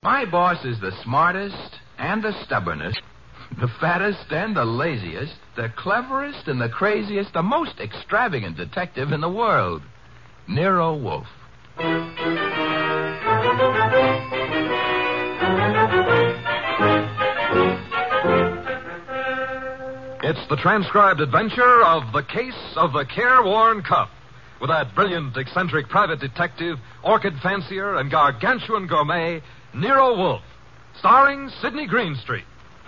My boss is the smartest and the stubbornest, the fattest and the laziest, the cleverest and the craziest, the most extravagant detective in the world. Nero Wolfe. It's the transcribed adventure of The Case of the Careworn Cup, with that brilliant, eccentric private detective, orchid fancier, and gargantuan gourmet, Nero Wolfe, starring Sidney Greenstreet.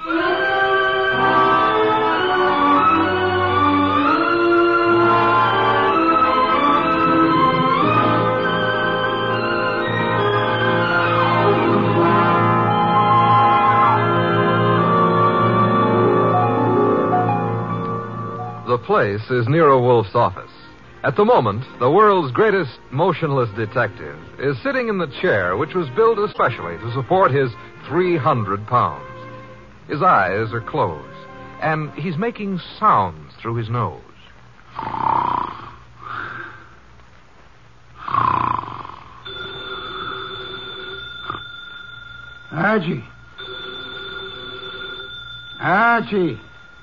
The place is Nero Wolfe's office. At the moment, the world's greatest motionless detective is sitting in the chair which was built especially to support his 300 pounds. His eyes are closed, and he's making sounds through his nose. Archie. Archie.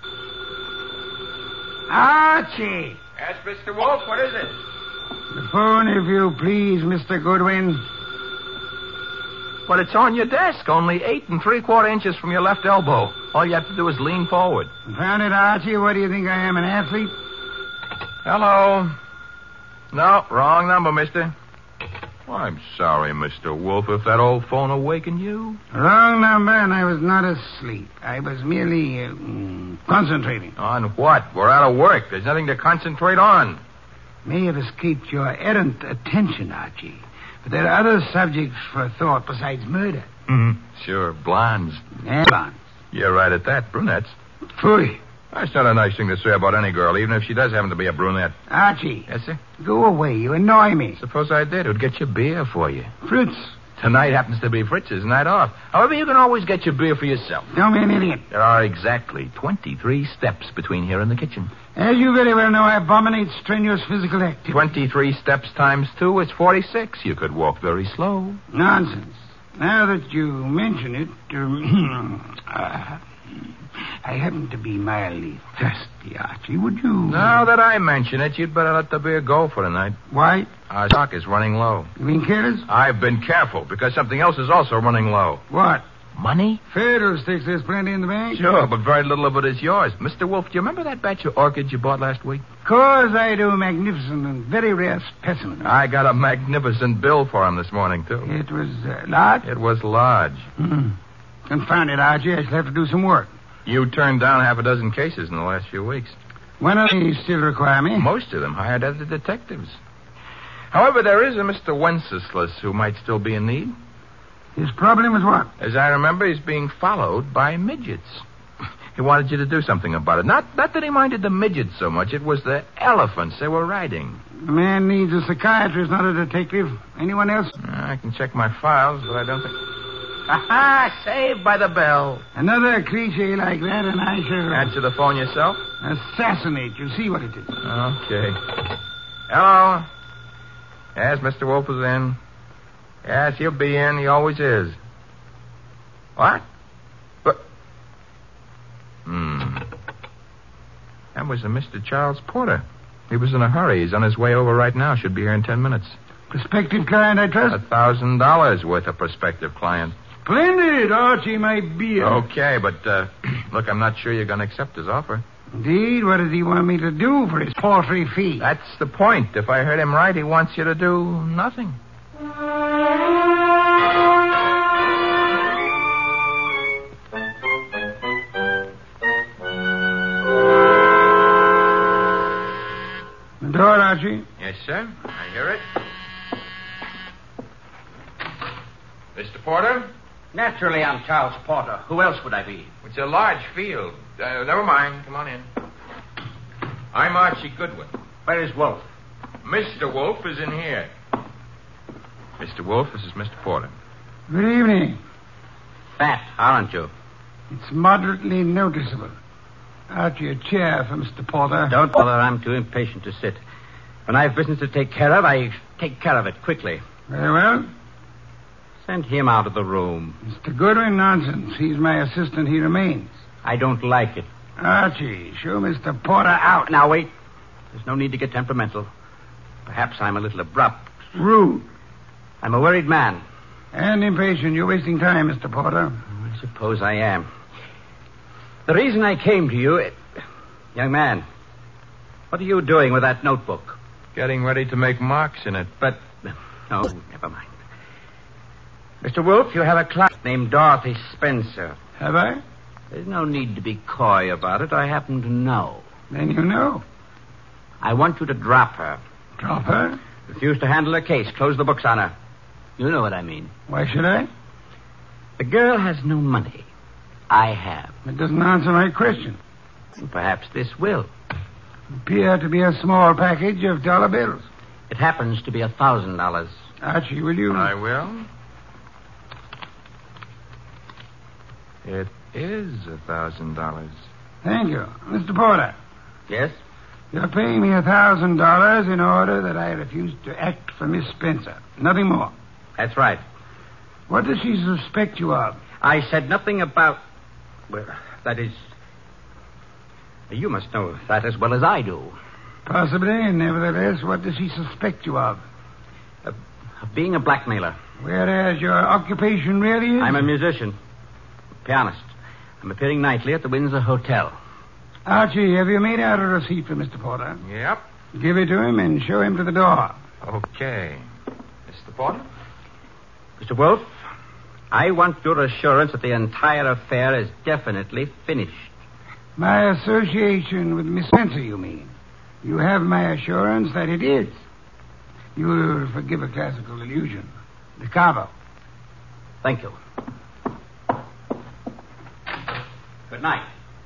Archie! Yes, Mr. Wolfe, what is it? The phone, if you please, Mr. Goodwin. Well, it's on your desk, only 8 3/4 inches from your left elbow. All you have to do is lean forward. Found it, Archie? What do you think I am, an athlete? Hello. No, wrong number, mister. Well, I'm sorry, Mr. Wolfe, if that old phone awakened you. Wrong number, and I was not asleep. I was merely concentrating. On what? We're out of work. There's nothing to concentrate on. May have escaped your errant attention, Archie. But there are other subjects for thought besides murder. Mm-hmm. Sure, blondes. And blondes. You're right at that, brunettes. Phooey. That's not a nice thing to say about any girl, even if she does happen to be a brunette. Archie. Yes, sir? Go away. You annoy me. Suppose I did. It would get you beer for you. Fritz. Tonight happens to be Fritz's night off. However, you can always get your beer for yourself. Don't be an idiot. There are exactly 23 steps between here and the kitchen. As you very well know, I abominate strenuous physical activity. 23 steps times 2 is 46. You could walk very slow. Nonsense. Now that you mention it, I happen to be mildly thirsty, Archie. Would you... Now that I mention it, you'd better let the beer go for tonight. Why? Our stock is running low. You being careless? I've been careful, because something else is also running low. What? Money? Fiddlesticks, there's plenty in the bank. Sure, but very little of it is yours. Mr. Wolfe, do you remember that batch of orchids you bought last week? Of course I do. Magnificent and very rare specimen. I got a magnificent bill for him this morning, too. It was large? It was large. Confound it, Archie. I shall have to do some work. You turned down half a dozen cases in the last few weeks. When do they still require me? Most of them hired other detectives. However, there is a Mr. Wenceslas who might still be in need. His problem is what? As I remember, he's being followed by midgets. He wanted you to do something about it. Not that he minded the midgets so much. It was the elephants they were riding. The man needs a psychiatrist, not a detective. Anyone else? I can check my files, but I don't think... Aha! Saved by the bell. Another cliche like that, and I shall... Answer the phone yourself? Assassinate. You see what it is. Okay. Hello? Yes, Mr. Wolfe is in. Yes, he'll be in. He always is. What? But... That was a Mr. Charles Porter. He was in a hurry. He's on his way over right now. Should be here in 10 minutes. Prospective client, I trust? $1,000 worth of prospective client. Splendid, Archie, my beer. Okay, but, look, I'm not sure you're going to accept his offer. Indeed? What does he want me to do for his paltry fee? That's the point. If I heard him right, he wants you to do nothing. The door, Archie. Yes, sir. I hear it. Mr. Porter? Naturally, I'm Charles Porter. Who else would I be? It's a large field. Never mind. Come on in. I'm Archie Goodwin. Where is Wolfe? Mr. Wolfe is in here. Mr. Wolfe, this is Mr. Porter. Good evening. Fat, aren't you? It's moderately noticeable. Archie, a chair for Mr. Porter. Don't bother. I'm too impatient to sit. When I have business to take care of, I take care of it quickly. Very well. Send him out of the room. Mr. Goodwin, nonsense. He's my assistant. He remains. I don't like it. Archie, show Mr. Porter out. Now, wait. There's no need to get temperamental. Perhaps I'm a little abrupt. Rude. I'm a worried man. And impatient. You're wasting time, Mr. Porter. I suppose I am. The reason I came to you... Young man, what are you doing with that notebook? Getting ready to make marks in it. But... No, never mind. Mr. Wolf, you have a client named Dorothy Spencer. Have I? There's no need to be coy about it. I happen to know. Then you know. I want you to drop her. Drop her? Refuse to handle her case. Close the books on her. You know what I mean. Why should I? The girl has no money. I have. It doesn't answer my question. Perhaps this will. Appear to be a small package of dollar bills. It happens to be $1,000. Archie, will you? I will. It is $1,000. Thank you. Mr. Porter, Yes? you're paying me $1,000 in order that I refuse to act for Miss Spencer. Nothing more. That's right. What does she suspect you of? I said nothing about... Well, that is... You must know that as well as I do. Possibly, nevertheless, what does she suspect you of? Of being a blackmailer. Whereas your occupation really is? I'm a musician. Pianist. I'm appearing nightly at the Windsor Hotel. Archie, have you made out a receipt for Mr. Porter? Yep. Give it to him and show him to the door. Okay. Mr. Porter? Mr. Wolf, I want your assurance that the entire affair is definitely finished. My association with Miss Spencer, you mean? You have my assurance that it is. You will forgive a classical illusion. The Cavo. Thank you. Good night.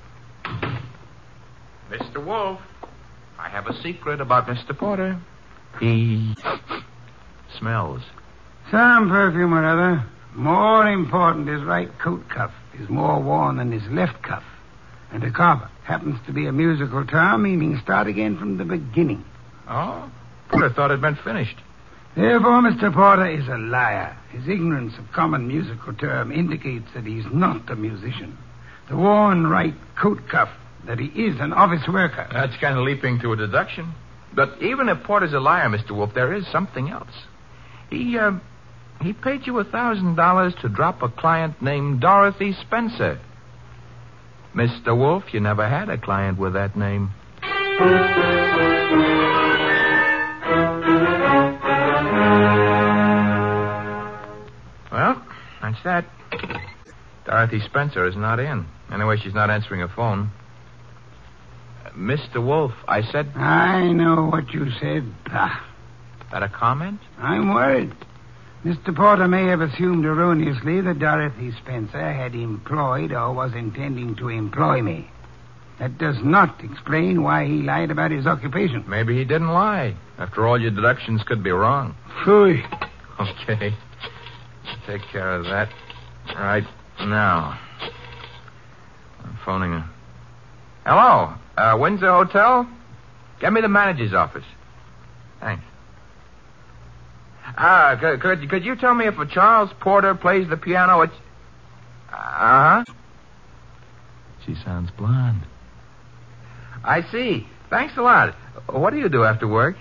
Mr. Wolf, I have a secret about Mr. Porter. He smells. Some perfume or other. More important, his right coat cuff is more worn than his left cuff. And a Cavo happens to be a musical term meaning start again from the beginning. Oh? Porter thought it'd been finished. Therefore, Mr. Porter is a liar. His ignorance of common musical term indicates that he's not a musician. The worn right coat cuff, that he is an office worker. That's kind of leaping to a deduction. But even if Porter's a liar, Mr. Wolf, there is something else. He paid you $1,000 to drop a client named Dorothy Spencer. Mr. Wolf, you never had a client with that name. Well, that's that. Dorothy Spencer is not in. Anyway, she's not answering her phone. Mr. Wolf, I said... I know what you said. Bah. That a comment? I'm worried. Mr. Porter may have assumed erroneously that Dorothy Spencer had employed or was intending to employ me. That does not explain why he lied about his occupation. Maybe he didn't lie. After all, your deductions could be wrong. Phooey. Okay. Take care of that right now. I'm phoning her. Hello? Windsor Hotel? Get me the manager's office. Thanks. Could you tell me if a Charles Porter plays the piano at... Uh-huh. She sounds blonde. I see. Thanks a lot. What do you do after work?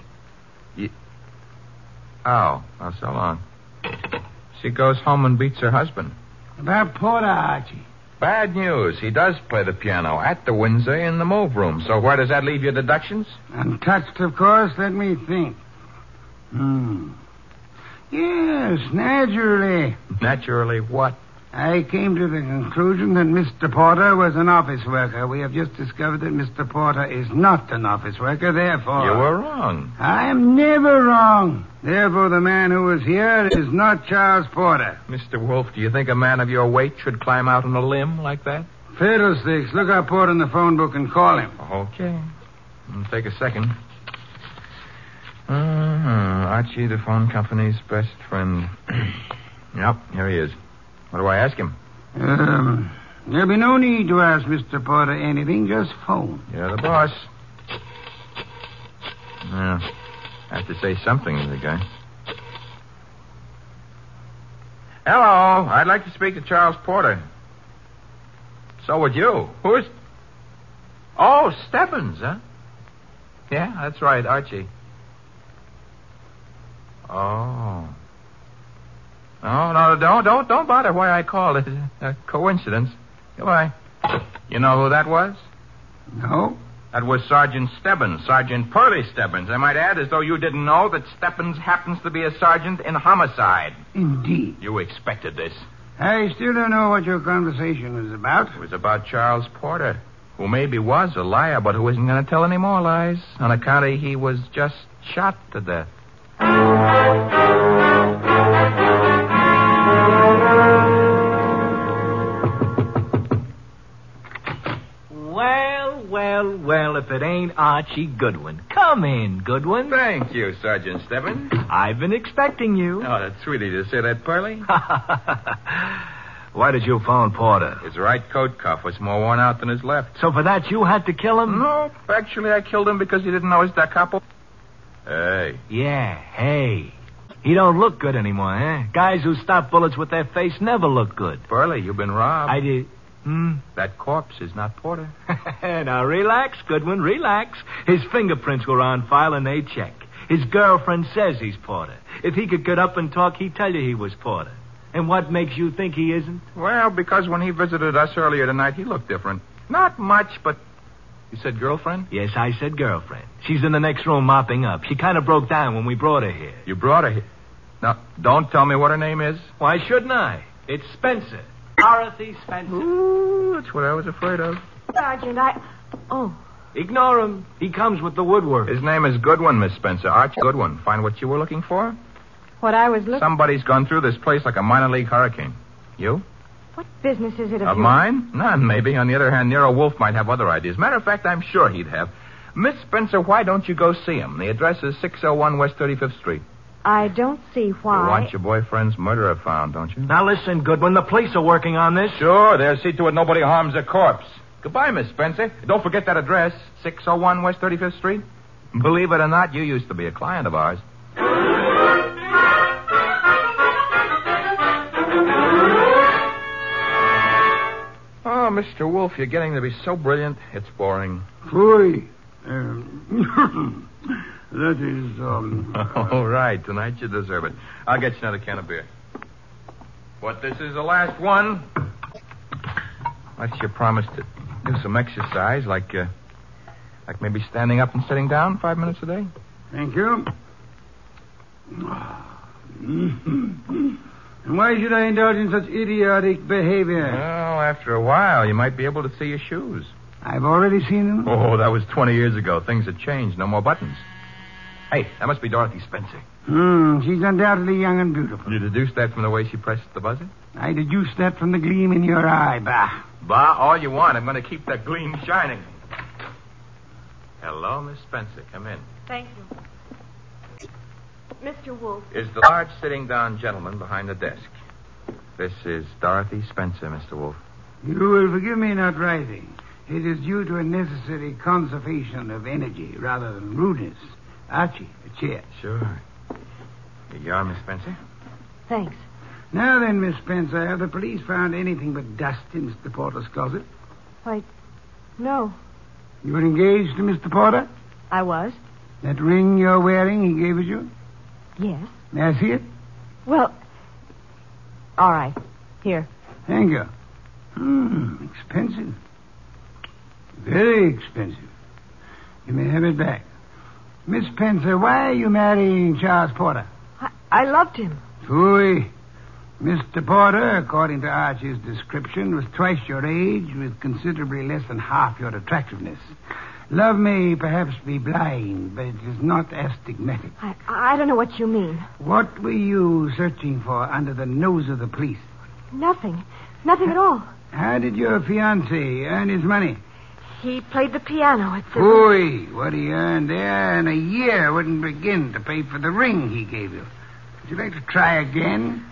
Oh, so long. She goes home and beats her husband. About Porter, Archie. Bad news. He does play the piano at the Windsor in the move room. So where does that leave your deductions? Untouched, of course. Let me think. Yes, naturally. Naturally what? I came to the conclusion that Mr. Porter was an office worker. We have just discovered that Mr. Porter is not an office worker, therefore... You were wrong. I am never wrong. Therefore, the man who was here is not Charles Porter. Mr. Wolf, do you think a man of your weight should climb out on a limb like that? Fiddlesticks. Look up Porter in the phone book and call him. Okay. It'll take a second. Archie, the phone company's best friend. Yep, here he is. What do I ask him? There'll be no need to ask Mr. Porter anything. Just phone. You're the boss. Yeah. I have to say something to the guy. Hello. I'd like to speak to Charles Porter. So would you. Who's... Oh, Stebbins, huh? Yeah, that's right, Archie. Oh. Oh, no, don't bother why I called. It's a coincidence. Goodbye. You know who that was? No. That was Sergeant Stebbins, Sergeant Pearlie Stebbins. I might add, as though you didn't know, that Stebbins happens to be a sergeant in homicide. Indeed. You expected this. I still don't know what your conversation was about. It was about Charles Porter, who maybe was a liar, but who isn't going to tell any more lies on account of he was just shot to death. Well, if it ain't Archie Goodwin. Come in, Goodwin. Thank you, Sergeant Stebbins. I've been expecting you. Oh, that's sweet of you to say that, Pearlie. Why did you phone Porter? His right coat cuff was more worn out than his left. So for that, you had to kill him? No, actually, I killed him because he didn't know his da capo. Hey. Yeah, hey. He don't look good anymore, eh? Guys who stop bullets with their face never look good. Pearlie, you've been robbed. I did... That corpse is not Porter. Now, relax, Goodwin, relax. His fingerprints were on file and they check. His girlfriend says he's Porter. If he could get up and talk, he'd tell you he was Porter. And what makes you think he isn't? Well, because when he visited us earlier tonight, he looked different. Not much, but... You said girlfriend? Yes, I said girlfriend. She's in the next room mopping up. She kind of broke down when we brought her here. You brought her here? Now, don't tell me what her name is. Why shouldn't I? It's Spencer. Dorothy Spencer. Ooh, that's what I was afraid of. Sergeant, Oh. Ignore him. He comes with the woodwork. His name is Goodwin, Miss Spencer. Archie Goodwin. Find what you were looking for? What I was looking... Somebody's gone through this place like a minor league hurricane. You? What business is it of yours? Mine? None, maybe. On the other hand, Nero Wolfe might have other ideas. Matter of fact, I'm sure he'd have. Miss Spencer, why don't you go see him? The address is 601 West 35th Street. I don't see why. You want your boyfriend's murderer found, don't you? Now listen, Goodwin, the police are working on this. Sure, they'll see to it nobody harms a corpse. Goodbye, Miss Spencer. Don't forget that address, 601 West 35th Street. Believe it or not, you used to be a client of ours. Oh, Mr. Wolfe, you're getting to be so brilliant, it's boring. Phooey. That is, All right, tonight you deserve it. I'll get you another can of beer. But this is the last one. Unless you promise to do some exercise, like maybe standing up and sitting down 5 minutes a day. Thank you. And why should I indulge in such idiotic behavior? Well, after a while, you might be able to see your shoes. I've already seen them. Oh, that was 20 years ago. Things have changed. No more buttons. Hey, that must be Dorothy Spencer. She's undoubtedly young and beautiful. You deduced that from the way she pressed the buzzer? I deduced that from the gleam in your eye, bah. Bah, all you want. I'm going to keep that gleam shining. Hello, Miss Spencer. Come in. Thank you. Mr. Wolfe. Is the large sitting down gentleman behind the desk. This is Dorothy Spencer, Mr. Wolfe. You will forgive me not rising. It is due to a necessary conservation of energy rather than rudeness. Archie, a chair. Sure. Here you are, Miss Spencer. Thanks. Now then, Miss Spencer, have the police found anything but dust in Mr. Porter's closet? Why, no. You were engaged to Mr. Porter? I was? That ring you're wearing, he gave it you? Yes. May I see it? Well, all right. Here. Thank you. Expensive. Very expensive. You may have it back. Miss Spencer, why are you marrying Charles Porter? I loved him. Phooey. Mr. Porter, according to Archie's description, was twice your age with considerably less than half your attractiveness. Love may perhaps be blind, but it is not astigmatic. I don't know what you mean. What were you searching for under the nose of the police? Nothing. Nothing at all. How did your fiancé earn his money? He played the piano at the... Phooey. What he earned there in a year wouldn't begin to pay for the ring he gave you. Would you like to try again?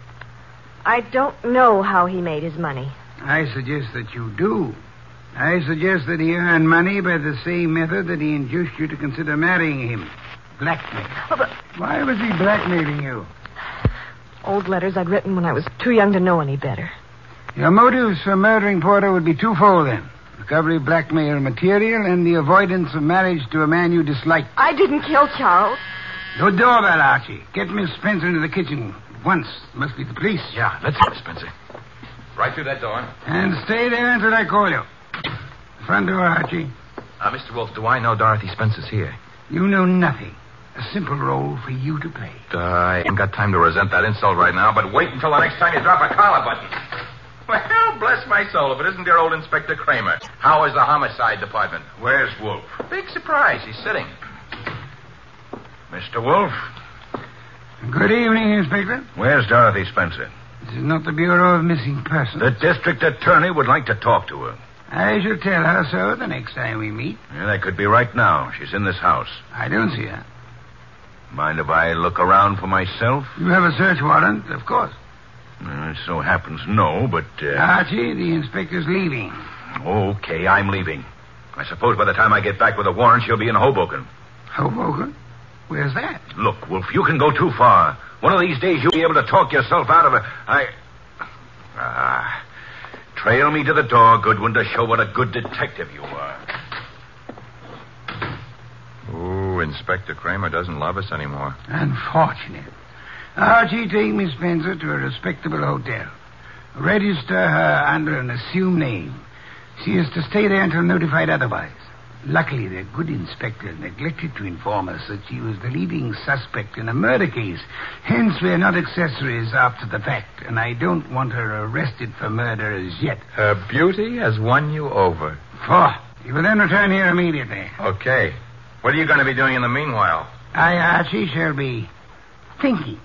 I don't know how he made his money. I suggest that you do. I suggest that he earned money by the same method that he induced you to consider marrying him. Blackmail. Oh, but... Why was he blackmailing you? Old letters I'd written when I was too young to know any better. Your motives for murdering Porter would be twofold, then. Recovery of blackmail material and the avoidance of marriage to a man you dislike. I didn't kill Charles. No doorbell, Archie. Get Miss Spencer into the kitchen at once. Must be the police. Yeah, let's go, Spencer. Right through that door. And stay there until I call you. Front door, Archie. Mr. Wolf, do I know Dorothy Spencer's here? You know nothing. A simple role for you to play. I ain't got time to resent that insult right now, but wait until the next time you drop a collar button. Well, bless my soul, if it isn't dear old Inspector Kramer. How is the homicide department? Where's Wolf? Big surprise. He's sitting. Mr. Wolf? Good evening, Inspector. Where's Dorothy Spencer? This is not the Bureau of Missing Persons. The district attorney would like to talk to her. I shall tell her so the next time we meet. Yeah, that could be right now. She's in this house. I don't see her. Mind if I look around for myself? You have a search warrant, of course. It so happens no, but... Archie, the inspector's leaving. Okay, I'm leaving. I suppose by the time I get back with a warrant, she'll be in Hoboken. Hoboken? Where's that? Look, Wolf, you can go too far. One of these days you'll be able to talk yourself out of it. Trail me to the door, Goodwin, to show what a good detective you are. Ooh, Inspector Kramer doesn't love us anymore. Unfortunate. Archie, take Miss Spencer to a respectable hotel. Register her under an assumed name. She is to stay there until notified otherwise. Luckily, the good inspector neglected to inform us that she was the leading suspect in a murder case. Hence, we're not accessories after the fact, and I don't want her arrested for murder as yet. Her beauty has won you over. You will then return here immediately. Okay. What are you going to be doing in the meanwhile? I, Archie, shall be thinking.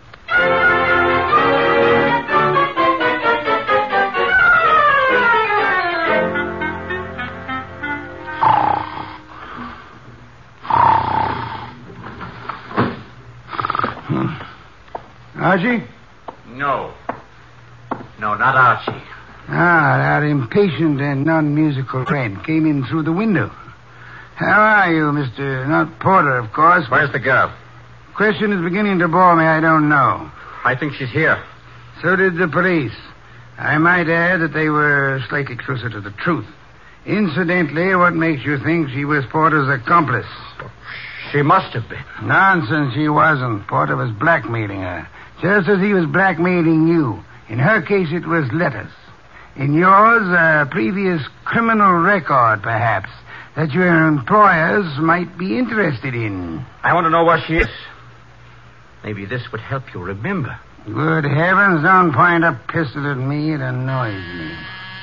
Archie? No. No, not Archie. Our impatient and non-musical friend came in through the window. How are you, Mr. Not Porter, of course. Where's the girl? Question is beginning to bore me. I don't know. I think she's here. So did the police. I might add that they were slightly closer to the truth. Incidentally, what makes you think she was Porter's accomplice? She must have been. Nonsense, she wasn't. Porter was blackmailing her, just as he was blackmailing you. In her case, it was letters. In yours, a previous criminal record, perhaps, that your employers might be interested in. I want to know where she is. Maybe this would help you remember. Good heavens, don't point a pistol at me. It annoys me.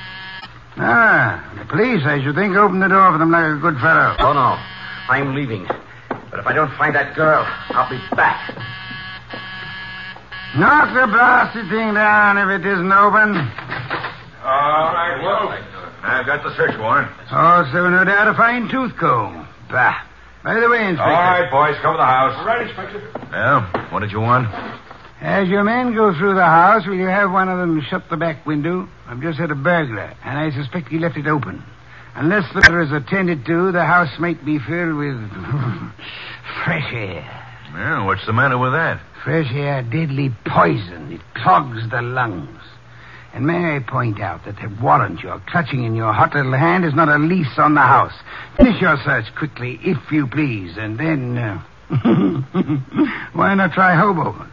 The police, I should think, opened the door for them like a good fellow. Oh, no. I'm leaving. But if I don't find that girl, I'll be back. Knock the blasted thing down if it isn't open. All right, Wolf. I've got the search warrant. Also, no doubt, a fine tooth comb. Bah. By the way, Inspector. All right, boys, cover the house. All right, Inspector. Well, what did you want? As your men go through the house, will you have one of them shut the back window? I've just had a burglar, and I suspect he left it open. Unless the matter is attended to, the house might be filled with fresh air. Well, what's the matter with that? Fresh air, deadly poison. It clogs the lungs. And may I point out that the warrant you're clutching in your hot little hand is not a lease on the house. Finish your search quickly, if you please, and then... why not try Hoboken?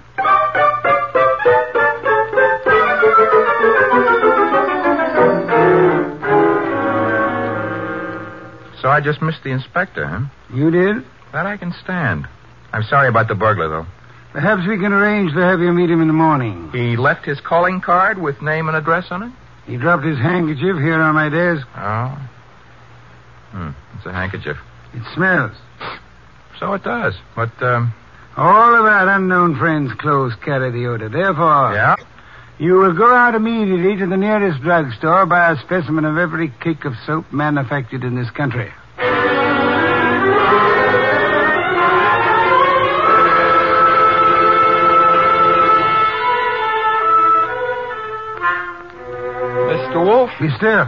So I just missed the inspector, huh? You did? That I can stand. I'm sorry about the burglar, though. Perhaps we can arrange to have you meet him in the morning. He left his calling card with name and address on it? He dropped his handkerchief here on my desk. Oh. It's a handkerchief. It smells. So it does. But, All of our unknown friends' clothes carry the odor. Therefore... Yeah? You will go out immediately to the nearest drugstore, buy a specimen of every cake of soap manufactured in this country. Mr. Wolf? Be still.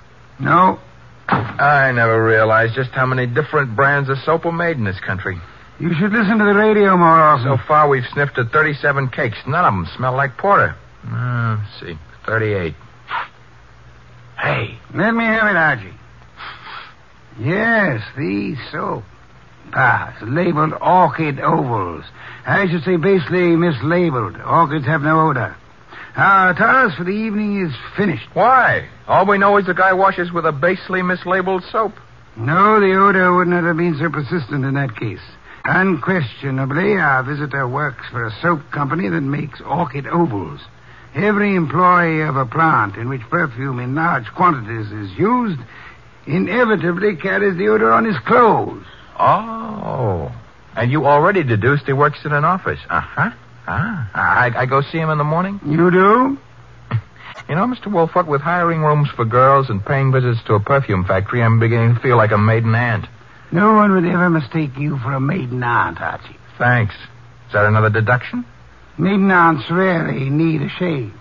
No. I never realized just how many different brands of soap are made in this country. You should listen to the radio more often. So far, we've sniffed at 37 cakes. None of them smell like porter. Let's see. 38. Hey. Let me have it, Archie. Yes, the soap. It's labeled Orchid Ovals. I should say basically mislabeled. Orchids have no odor. Our task for the evening is finished. Why? All we know is the guy washes with a basely mislabeled soap. No, the odor would not have been so persistent in that case. Unquestionably, our visitor works for a soap company that makes Orchid Ovals. Every employee of a plant in which perfume in large quantities is used inevitably carries the odor on his clothes. Oh. And you already deduced he works in an office. Uh-huh. I go see him in the morning? You do? You know, Mr. Wolford, with hiring rooms for girls and paying visits to a perfume factory, I'm beginning to feel like a maiden aunt. No one would ever mistake you for a maiden aunt, Archie. Thanks. Is that another deduction? Maiden aunts rarely need a shave.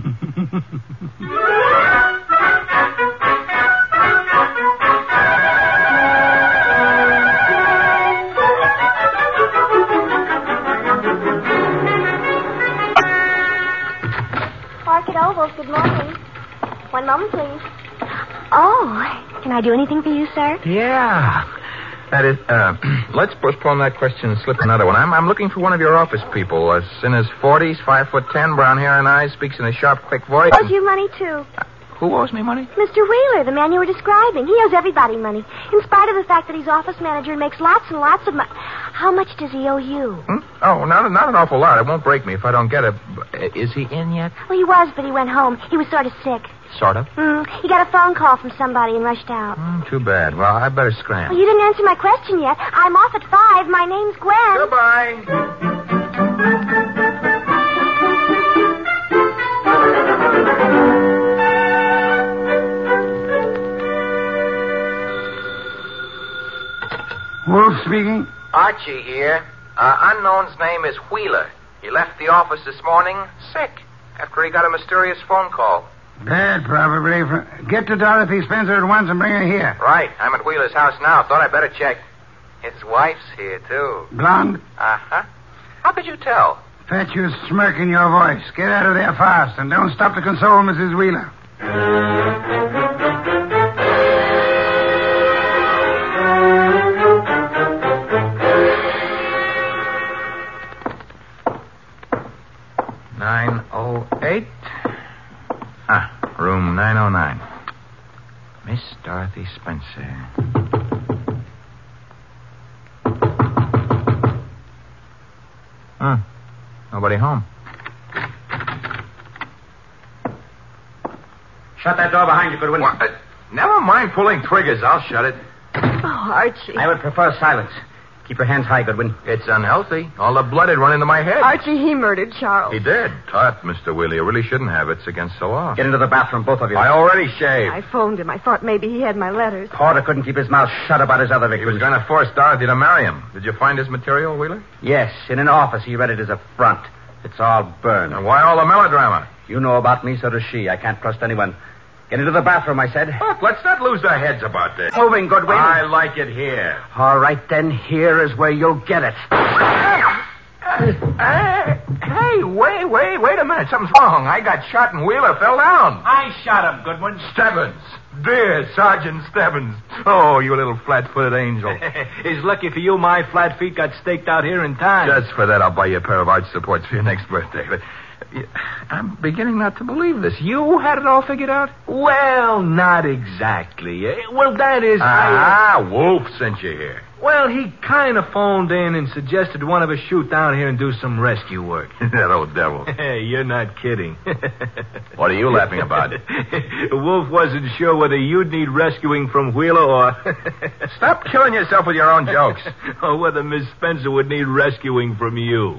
Orchid Ovals, good morning. One moment, please. Oh, can I do anything for you, sir? Yeah. That is, let's postpone that question and slip another one. I'm looking for one of your office people. In his 40s, 5'10", brown hair and eyes, speaks in a sharp, quick voice. Owes you money, too. Who owes me money? Mr. Wheeler, the man you were describing. He owes everybody money, in spite of the fact that he's office manager and makes lots and lots of money. How much does he owe you? Oh, not an awful lot. It won't break me if I don't get it. Is he in yet? Well, he was, but he went home. He was sort of sick. Sort of? He got a phone call from somebody and rushed out. Too bad. Well, I better scram. Well, you didn't answer my question yet. I'm off at 5. My name's Gwen. Goodbye. Wolf speaking. Archie here. Unknown's name is Wheeler. He left the office this morning sick after he got a mysterious phone call. Bad, probably. Get to Dorothy Spencer at once and bring her here. Right. I'm at Wheeler's house now. Thought I'd better check. His wife's here, too. Blonde? Uh-huh. How could you tell? Fatuous smirk in your voice. Get out of there fast, and don't stop to console Mrs. Wheeler. Room 909. Miss Dorothy Spencer. Nobody home. Shut that door behind you, Goodwin. What? Never mind pulling triggers. I'll shut it. Oh, Archie. I would prefer silence. Keep your hands high, Goodwin. It's unhealthy. All the blood had run into my head. Archie, he murdered Charles. He did. Tut, Mr. Wheeler. You really shouldn't have. It's against the law. Get into the bathroom, both of you. I already shaved. I phoned him. I thought maybe he had my letters. Porter couldn't keep his mouth shut about his other He victims. was going to force Dorothy to marry him. Did you find his material, Wheeler? Yes, in an office. He read it as a front. It's all burned. And why all the melodrama? You know about me, so does she. I can't trust anyone. Get into the bathroom, I said. Look, let's not lose our heads about this. Moving, Goodwin. I like it here. All right, then. Here is where you'll get it. Hey, wait a minute. Something's wrong. I got shot and Wheeler fell down. I shot him, Goodwin. Stebbins. Dear Sergeant Stebbins. Oh, you little flat-footed angel. It's lucky for you my flat feet got staked out here in time. Just for that, I'll buy you a pair of arch supports for your next birthday. But I'm beginning not to believe this. You had it all figured out? Well, not exactly. Well, that is... Wolf sent you here. Well, he kind of phoned in and suggested one of us shoot down here and do some rescue work. That old devil. Hey, you're not kidding. What are you laughing about? Wolf wasn't sure whether you'd need rescuing from Wheeler or... Stop killing yourself with your own jokes. Or whether Miss Spencer would need rescuing from you.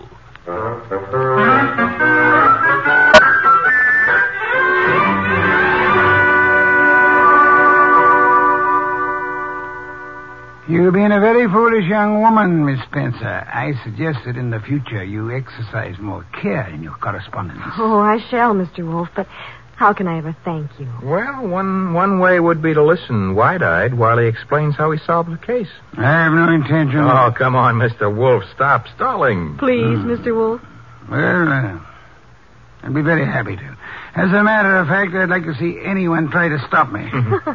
You've been a very foolish young woman, Miss Spencer. I suggest that in the future you exercise more care in your correspondence. Oh, I shall, Mr. Wolf, but How can I ever thank you? Well, one way would be to listen wide-eyed while he explains how he solved the case. I have no intention. Oh, come on, Mr. Wolf. Stop stalling. Please, Mr. Wolf. Well, I'd be very happy to. As a matter of fact, I'd like to see anyone try to stop me.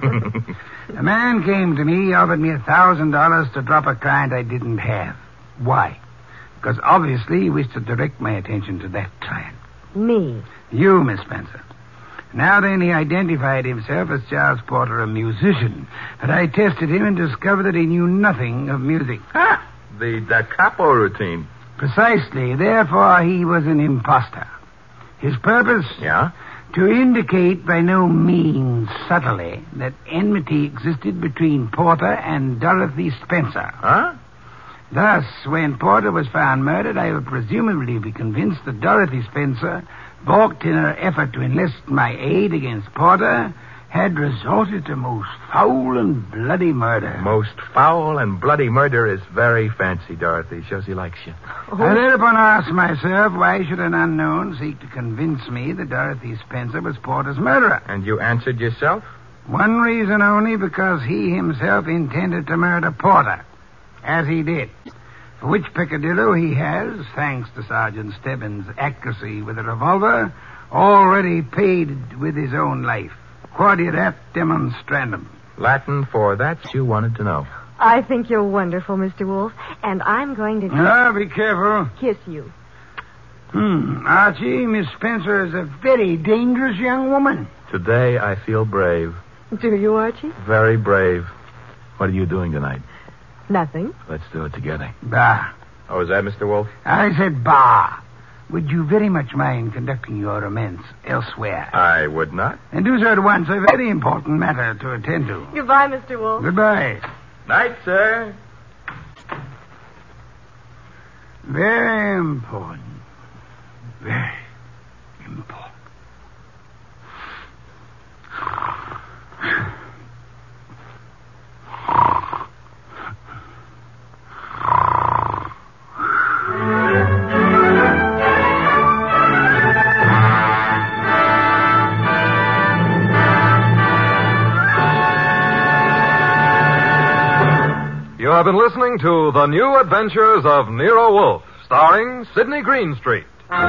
A man came to me, offered me $1,000 to drop a client I didn't have. Why? Because obviously he wished to direct my attention to that client. Me. You, Miss Spencer. Now then, he identified himself as Charles Porter, a musician. But I tested him and discovered that he knew nothing of music. Ah, the Da Capo routine. Precisely. Therefore, he was an imposter. His purpose? Yeah? To indicate by no means subtly that enmity existed between Porter and Dorothy Spencer. Huh? Thus, when Porter was found murdered, I would presumably be convinced that Dorothy Spencer, balked in her effort to enlist my aid against Porter, had resorted to most foul and bloody murder. Most foul and bloody murder is very fancy, Dorothy. Shows he likes you. I thereupon asked myself, why should an unknown seek to convince me that Dorothy Spencer was Porter's murderer? And you answered yourself? One reason only, because he himself intended to murder Porter, as he did. For which peccadillo he has, thanks to Sergeant Stebbins' accuracy with a revolver, already paid with his own life. Quodirat demonstrandum. Latin for that you wanted to know. I think you're wonderful, Mr. Wolf, and I'm going to Be careful. kiss you. Archie, Miss Spencer is a very dangerous young woman. Today I feel brave. Do you, Archie? Very brave. What are you doing tonight? Nothing. Let's do it together. Bah. Oh, is that Mr. Wolf? I said bah. Would you very much mind conducting your romance elsewhere? I would not. And do so at once. A very important matter to attend to. Goodbye, Mr. Wolf. Goodbye. Night, sir. Very important. Very important. You have been listening to The New Adventures of Nero Wolfe, starring Sidney Greenstreet.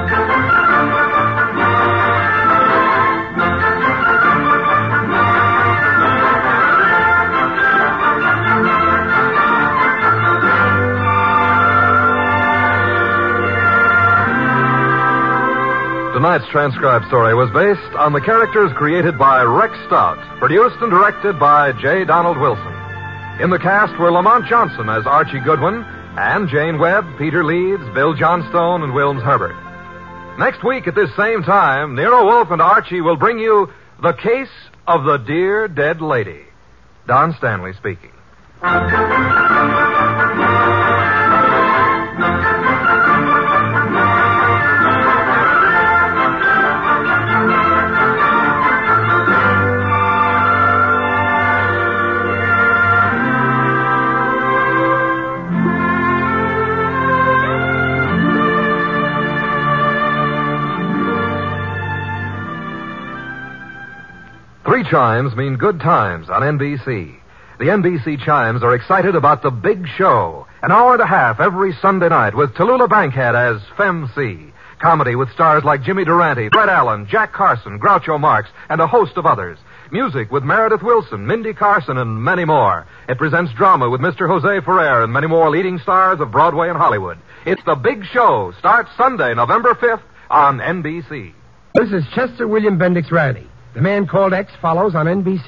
Tonight's transcribed story was based on the characters created by Rex Stout, produced and directed by J. Donald Wilson. In the cast were Lamont Johnson as Archie Goodwin, and Jane Webb, Peter Leeds, Bill Johnstone, and Wilms Herbert. Next week at this same time, Nero Wolfe and Archie will bring you The Case of the Dear Dead Lady. Don Stanley speaking. Three chimes mean good times on NBC. The NBC chimes are excited about the big show. An hour and a half every Sunday night with Tallulah Bankhead as Femme C. Comedy with stars like Jimmy Durante, Fred Allen, Jack Carson, Groucho Marx, and a host of others. Music with Meredith Wilson, Mindy Carson, and many more. It presents drama with Mr. Jose Ferrer and many more leading stars of Broadway and Hollywood. It's the big show. Starts Sunday, November 5th on NBC. This is Chester William Bendix Riley. The Man Called X follows on NBC.